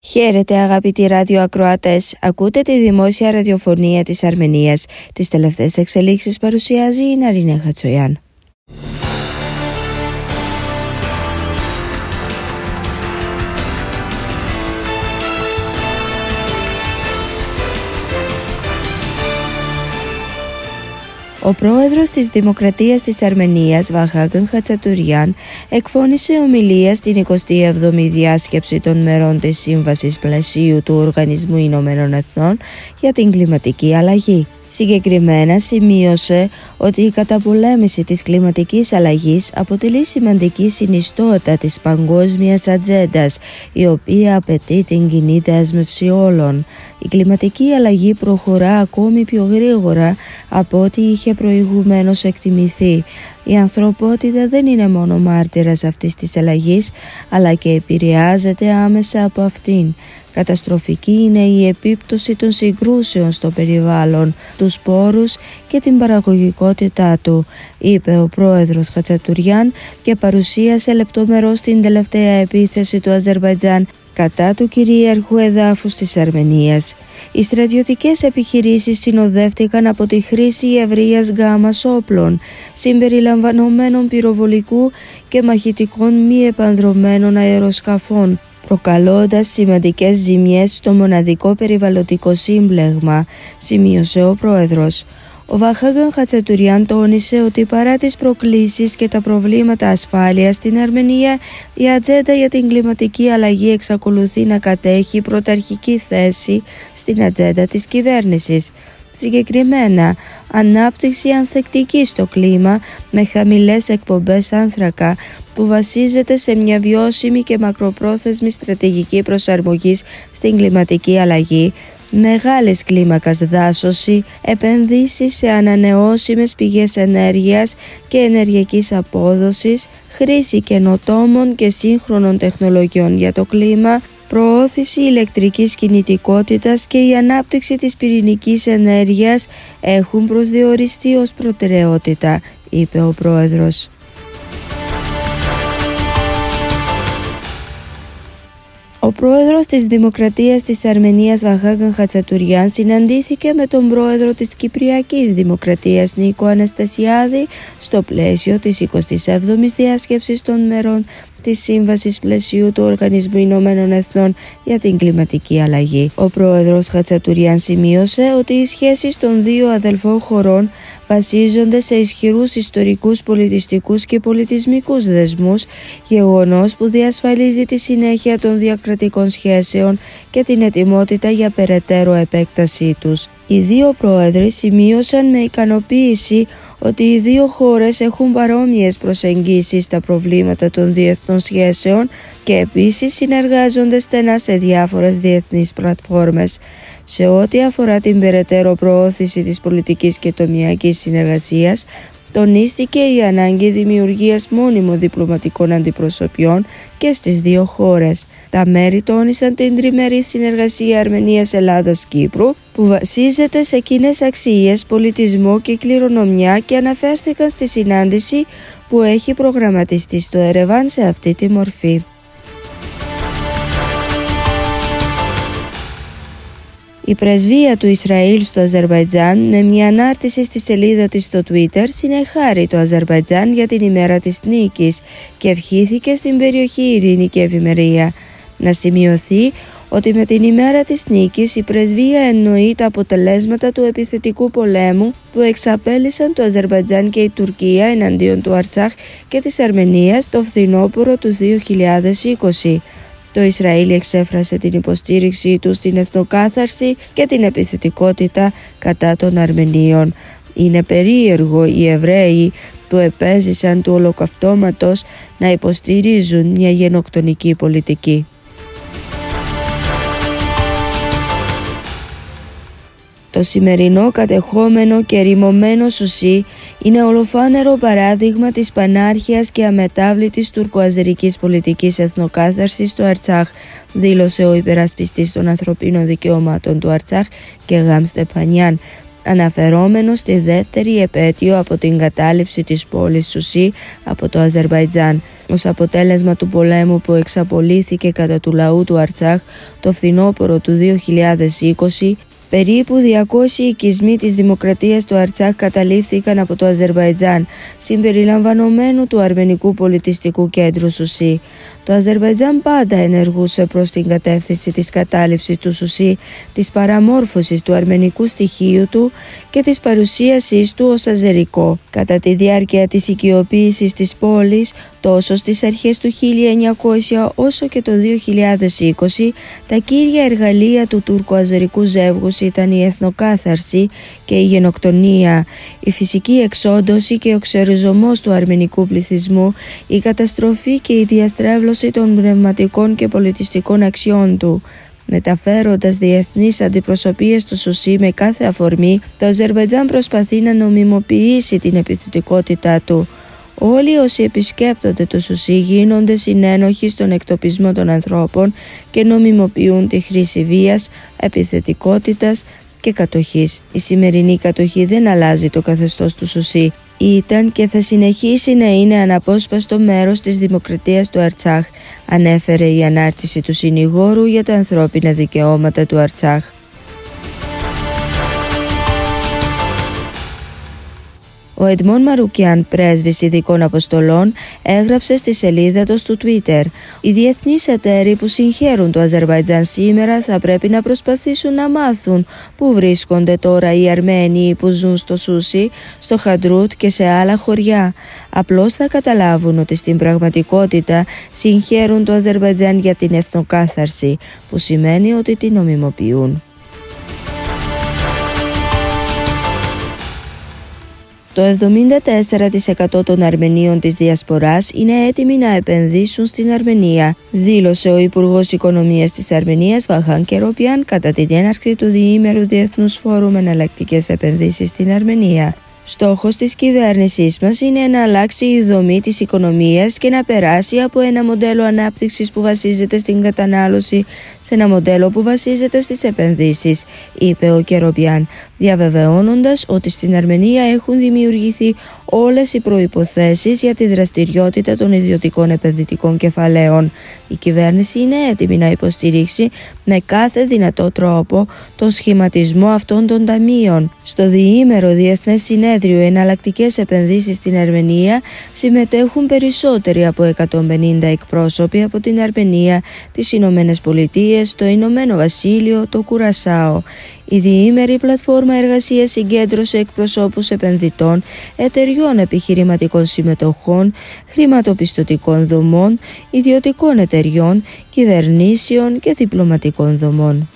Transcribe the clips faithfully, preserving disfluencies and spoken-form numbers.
Χαίρετε αγαπητοί ραδιοακροατές, ακούτε τη δημόσια ραδιοφωνία της Αρμενίας. Τις τελευταίες εξελίξεις παρουσιάζει η Ναρινέ Χατσογιάν. Ο πρόεδρος της Δημοκρατίας της Αρμενίας, Βαχάγν Χατσατουριάν, εκφώνησε ομιλία στην εικοστή έβδομη διάσκεψη των μερών της Σύμβασης Πλαισίου του Οργανισμού Ηνωμένων Εθνών για την κλιματική αλλαγή. Συγκεκριμένα σημείωσε ότι η καταπολέμηση της κλιματικής αλλαγής αποτελεί σημαντική συνιστότητα της παγκόσμιας ατζέντας, η οποία απαιτεί την κοινή δέσμευση όλων. Η κλιματική αλλαγή προχωρά ακόμη πιο γρήγορα από ό,τι είχε προηγουμένως εκτιμηθεί. Η ανθρωπότητα δεν είναι μόνο μάρτυρας αυτής της αλλαγής, αλλά και επηρεάζεται άμεσα από αυτήν. Καταστροφική είναι η επίπτωση των συγκρούσεων στο περιβάλλον, τους πόρους και την παραγωγικότητά του, είπε ο πρόεδρος Χατσατουριάν και παρουσίασε λεπτομερώς την τελευταία επίθεση του Αζερβαϊτζάν κατά του κυρίαρχου εδάφους της Αρμενίας. Οι στρατιωτικές επιχειρήσεις συνοδεύτηκαν από τη χρήση ευρείας γκάμας όπλων, συμπεριλαμβανομένων πυροβολικού και μαχητικών μη επανδρωμένων αεροσκαφών, προκαλώντας σημαντικές ζημιές στο μοναδικό περιβαλλοντικό σύμπλεγμα, σημείωσε ο πρόεδρος. Ο Βαχάγν Χατσατουριάν τόνισε ότι παρά τις προκλήσεις και τα προβλήματα ασφάλειας στην Αρμενία, η ατζέντα για την κλιματική αλλαγή εξακολουθεί να κατέχει πρωταρχική θέση στην ατζέντα της κυβέρνησης. Συγκεκριμένα, ανάπτυξη ανθεκτική στο κλίμα με χαμηλές εκπομπές άνθρακα που βασίζεται σε μια βιώσιμη και μακροπρόθεσμη στρατηγική προσαρμογής στην κλιματική αλλαγή, μεγάλης κλίμακας δάσωση, επενδύσεις σε ανανεώσιμες πηγές ενέργειας και ενεργειακής απόδοσης, χρήση καινοτόμων και σύγχρονων τεχνολογιών για το κλίμα, προώθηση ηλεκτρικής κινητικότητας και η ανάπτυξη της πυρηνικής ενέργειας έχουν προσδιοριστεί ως προτεραιότητα, είπε ο πρόεδρος. Ο πρόεδρος της Δημοκρατίας της Αρμενίας, Βαχάγν Χατσατουριάν, συναντήθηκε με τον πρόεδρο της Κυπριακής Δημοκρατίας, Νίκο Αναστασιάδη, στο πλαίσιο της εικοστής έβδομης διάσκεψης των μερών της Σύμβασης Πλαισίου του Οργανισμού Ηνωμένων Εθνών για την κλιματική αλλαγή. Ο πρόεδρος Χατσατουριάν σημείωσε ότι οι σχέσεις των δύο αδελφών χωρών βασίζονται σε ισχυρούς ιστορικούς, πολιτιστικούς και πολιτισμικούς δεσμούς, γεγονός που διασφαλίζει τη συνέχεια των διακρατικών σχέσεων και την ετοιμότητα για περαιτέρω επέκτασή τους. Οι δύο πρόεδροι σημείωσαν με ικανοποίηση ότι οι δύο χώρες έχουν παρόμοιες προσεγγίσεις στα προβλήματα των διεθνών σχέσεων και επίσης συνεργάζονται στενά σε διάφορες διεθνείς πλατφόρμες. Σε ό,τι αφορά την περαιτέρω προώθηση της πολιτικής και τομεακής συνεργασίας, τονίστηκε η ανάγκη δημιουργίας μόνιμων διπλωματικών αντιπροσωπιών και στις δύο χώρες. Τα μέρη τόνισαν την τριμερή συνεργασία Αρμενίας-Ελλάδας-Κύπρου που βασίζεται σε κοινές αξίες, πολιτισμό και κληρονομιά και αναφέρθηκαν στη συνάντηση που έχει προγραμματιστεί στο Ερεβάν σε αυτή τη μορφή. Η πρεσβεία του Ισραήλ στο Αζερβαϊτζάν, με μια ανάρτηση στη σελίδα της στο Twitter, συνεχάρει το Αζερβαϊτζάν για την ημέρα της νίκης και ευχήθηκε στην περιοχή ειρήνη και ευημερία. Να σημειωθεί ότι με την ημέρα της νίκης η πρεσβεία εννοεί τα αποτελέσματα του επιθετικού πολέμου που εξαπέλυσαν το Αζερβαϊτζάν και η Τουρκία εναντίον του Αρτσάχ και της Αρμενίας το φθινόπωρο του δύο χιλιάδες είκοσι. Το Ισραήλ εξέφρασε την υποστήριξή του στην εθνοκάθαρση και την επιθετικότητα κατά των Αρμενίων. Είναι περίεργο οι Εβραίοι που επέζησαν του ολοκαυτώματος να υποστηρίζουν μια γενοκτονική πολιτική. Το σημερινό κατεχόμενο και ρημωμένο Σουσί είναι ολοφάνερο παράδειγμα της πανάρχιας και αμετάβλητης τουρκοαζερικής πολιτικής εθνοκάθαρσης στο Αρτσάχ, δήλωσε ο υπερασπιστής των ανθρωπίνων δικαιωμάτων του Αρτσάχ και Γαμ Στεπανιάν. αναφερόμενο στη δεύτερη επέτειο από την κατάληψη της πόλης Σουσί από το Αζερβαϊτζάν, ως αποτέλεσμα του πολέμου που εξαπολύθηκε κατά του λαού του Αρτσάχ το φθινόπωρο του δύο χιλιάδες είκοσι. Περίπου διακόσιοι οικισμοί της Δημοκρατίας του Αρτσάχ καταλήφθηκαν από το Αζερβαϊτζάν, συμπεριλαμβανομένου του Αρμενικού Πολιτιστικού Κέντρου Σουσί. Το Αζερβαϊτζάν πάντα ενεργούσε προς την κατεύθυνση της κατάληψης του Σουσί, της παραμόρφωσης του αρμενικού στοιχείου του και της παρουσίασής του ως αζερικό. Κατά τη διάρκεια της οικειοποίησης της πόλης, τόσο στις αρχές του χίλια εννιακόσια όσο και το δύο χιλιάδες είκοσι, τα κύρια εργαλεία του τουρκο-αζερικού ζεύγους ήταν η εθνοκάθαρση και η γενοκτονία, η φυσική εξόντωση και ο ξεριζωμός του αρμενικού πληθυσμού, η καταστροφή και η διαστρέβλωση των πνευματικών και πολιτιστικών αξιών του. Μεταφέροντας διεθνείς αντιπροσωπείες του Σουσί με κάθε αφορμή, το Αζερβαϊτζάν προσπαθεί να νομιμοποιήσει την επιθετικότητά του. Όλοι όσοι επισκέπτονται το Σουσί γίνονται συνένοχοι στον εκτοπισμό των ανθρώπων και νομιμοποιούν τη χρήση βίας, επιθετικότητας και κατοχής. Η σημερινή κατοχή δεν αλλάζει το καθεστώς του Σουσί. Ήταν και θα συνεχίσει να είναι αναπόσπαστο μέρος της Δημοκρατίας του Αρτσάχ, ανέφερε η ανάρτηση του συνηγόρου για τα ανθρώπινα δικαιώματα του Αρτσάχ. Ο Εντμόν Μαρουκιάν, πρέσβης ειδικών αποστολών, έγραψε στη σελίδα του στο Twitter: «Οι διεθνείς εταίροι που συγχαίρουν το Αζερβαϊτζάν σήμερα θα πρέπει να προσπαθήσουν να μάθουν πού βρίσκονται τώρα οι Αρμένοι που ζουν στο Σούσι, στο Χαντρούτ και σε άλλα χωριά. Απλώς θα καταλάβουν ότι στην πραγματικότητα συγχαίρουν το Αζερβαϊτζάν για την εθνοκάθαρση, που σημαίνει ότι την νομιμοποιούν». Το εβδομήντα τέσσερα τοις εκατό των Αρμενίων της Διασποράς είναι έτοιμοι να επενδύσουν στην Αρμενία, δήλωσε ο Υπουργός Οικονομίας της Αρμενίας Βαχάν Κεροπιάν κατά την έναρξη του διήμερου Διεθνούς Φόρουμ Εναλλακτικές Επενδύσεις στην Αρμενία. Στόχος της κυβέρνησής μας είναι να αλλάξει η δομή της οικονομίας και να περάσει από ένα μοντέλο ανάπτυξης που βασίζεται στην κατανάλωση σε ένα μοντέλο που βασίζεται στις επενδύσεις, είπε ο Κεροπιάν, διαβεβαιώνοντας ότι στην Αρμενία έχουν δημιουργηθεί όλες οι προϋποθέσεις για τη δραστηριότητα των ιδιωτικών επενδυτικών κεφαλαίων. Η κυβέρνηση είναι έτοιμη να υποστηρίξει με κάθε δυνατό τρόπο τον σχηματισμό αυτών των ταμείων. Στο διήμερο Διεθνές Συνέδριο Εναλλακτικές Επενδύσεις στην Αρμενία συμμετέχουν περισσότεροι από εκατόν πενήντα εκπρόσωποι από την Αρμενία, τις Ηνωμένες Πολιτείες, το Ηνωμένο Βασίλειο, το Κουρασάο. Η διήμερη πλατφόρμα εργασίας συγκέντρωσε εκπροσώπους επενδυτών, εταιριών επιχειρηματικών συμμετοχών, χρηματοπιστωτικών δομών, ιδιωτικών εταιριών, κυβερνήσεων και διπλωματικών δομών.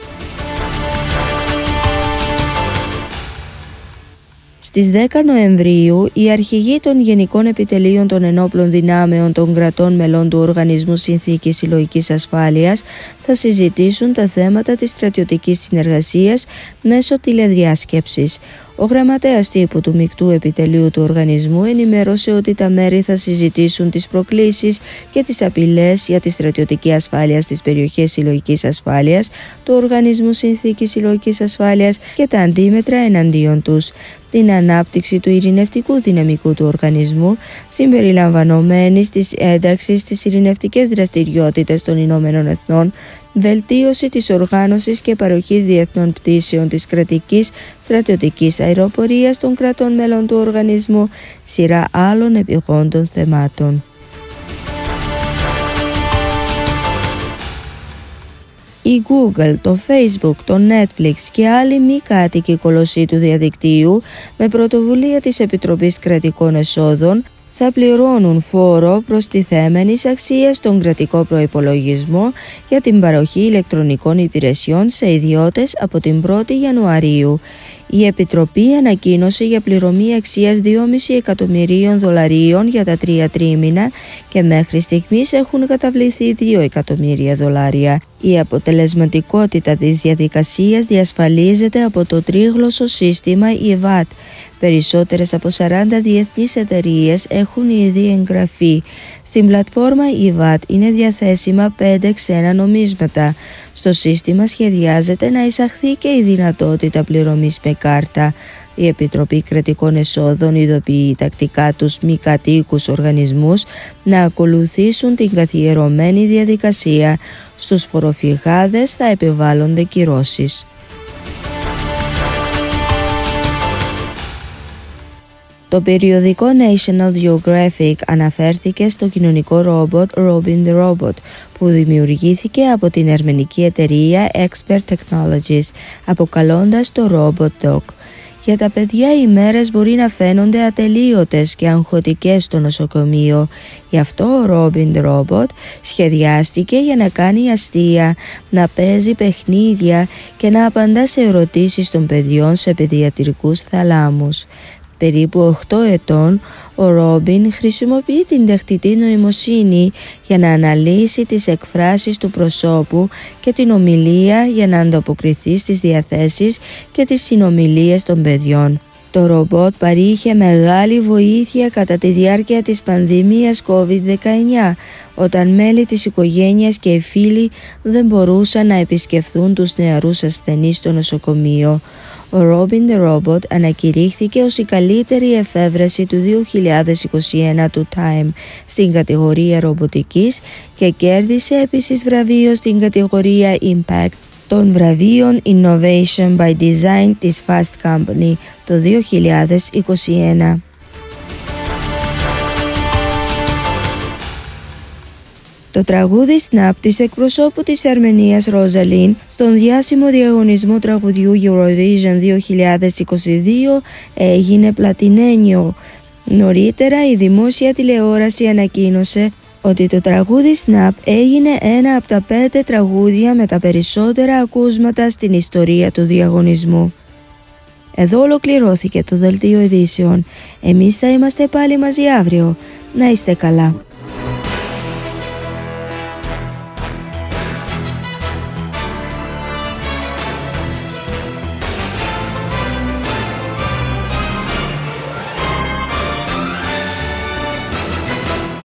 Στις δέκα Νοεμβρίου, οι αρχηγοί των Γενικών Επιτελείων των Ενόπλων Δυνάμεων των κρατών μελών του Οργανισμού Συνθήκης Συλλογικής Ασφάλειας θα συζητήσουν τα θέματα της στρατιωτικής συνεργασίας μέσω τηλεδιάσκεψης. Ο γραμματέας τύπου του Μεικτού Επιτελείου του οργανισμού ενημέρωσε ότι τα μέρη θα συζητήσουν τις προκλήσεις και τις απειλές για τη στρατιωτική ασφάλεια στις περιοχές συλλογικής ασφάλειας του Οργανισμού Συνθήκης Συλλογικής Ασφάλειας και τα αντίμετρα εναντίον τους, την ανάπτυξη του ειρηνευτικού δυναμικού του οργανισμού, συμπεριλαμβανομένης της ένταξης στις ειρηνευτικές δραστηριότητες των Ηνωμένων Εθνών, βελτίωση της οργάνωσης και παροχής διεθνών πτήσεων της κρατικής στρατιωτικής αεροπορίας των κρατών μέλων του οργανισμού, σειρά άλλων επιγόντων θεμάτων. Η Google, το Facebook, το Netflix και άλλοι μη κάτοικοι κολοσσοί του διαδικτύου με πρωτοβουλία της Επιτροπής Κρατικών Εσόδων θα πληρώνουν φόρο προστιθέμενης αξίας στον κρατικό προϋπολογισμό για την παροχή ηλεκτρονικών υπηρεσιών σε ιδιώτες από την πρώτη Ιανουαρίου. Η Επιτροπή ανακοίνωσε για πληρωμή αξίας δύο κόμμα πέντε εκατομμυρίων δολαρίων για τα τρία τρίμηνα και μέχρι στιγμής έχουν καταβληθεί δύο εκατομμύρια δολάρια. Η αποτελεσματικότητα της διαδικασίας διασφαλίζεται από το τρίγλωσσο σύστημα ι βατ. Περισσότερες από σαράντα διεθνείς εταιρείες έχουν ήδη εγγραφεί. Στην πλατφόρμα ι βατ είναι διαθέσιμα πέντε ξένα νομίσματα. Στο σύστημα σχεδιάζεται να εισαχθεί και η δυνατότητα πληρωμής με με κάρτα. Η Επιτροπή Κρατικών Εσόδων ειδοποιεί τακτικά τους μη κατοίκους οργανισμούς να ακολουθήσουν την καθιερωμένη διαδικασία. Στους φοροφυγάδες θα επιβάλλονται κυρώσεις. Το περιοδικό National Geographic αναφέρθηκε στο κοινωνικό ρόμποτ Robin the Robot, που δημιουργήθηκε από την αρμενική εταιρεία Expert Technologies, αποκαλώντας το Robot Dog. Για τα παιδιά οι μέρες μπορεί να φαίνονται ατελείωτες και αγχωτικές στο νοσοκομείο. Γι' αυτό ο Robin the Robot σχεδιάστηκε για να κάνει αστεία, να παίζει παιχνίδια και να απαντά σε ερωτήσεις των παιδιών σε παιδιατρικούς θαλάμους. Περίπου οκτώ ετών, ο Ρόμπιν χρησιμοποιεί την τεχνητή νοημοσύνη για να αναλύσει τις εκφράσεις του προσώπου και την ομιλία για να ανταποκριθεί στις διαθέσεις και τις συνομιλίες των παιδιών. Το ρομπότ παρήχε μεγάλη βοήθεια κατά τη διάρκεια της πανδημίας κόβιντ δεκαεννιά, όταν μέλη της οικογένειας και οι φίλοι δεν μπορούσαν να επισκεφθούν τους νεαρούς ασθενείς στο νοσοκομείο. Ο Robin the Robot ανακηρύχθηκε ως η καλύτερη εφεύρεση του δύο χιλιάδες είκοσι ένα του Time στην κατηγορία ρομποτικής και κέρδισε επίσης βραβείο στην κατηγορία Impact των βραβείων Innovation by Design της Fast Company το δύο χιλιάδες είκοσι ένα. Το τραγούδι Snap της εκπροσώπου της Αρμενίας Ροζαλίν στον διάσημο διαγωνισμό τραγουδιού Eurovision δύο χιλιάδες είκοσι δύο έγινε πλατινένιο. Νωρίτερα η δημόσια τηλεόραση ανακοίνωσε ότι το τραγούδι Snap έγινε ένα από τα πέντε τραγούδια με τα περισσότερα ακούσματα στην ιστορία του διαγωνισμού. Εδώ ολοκληρώθηκε το δελτίο ειδήσεων. Εμείς θα είμαστε πάλι μαζί αύριο. Να είστε καλά.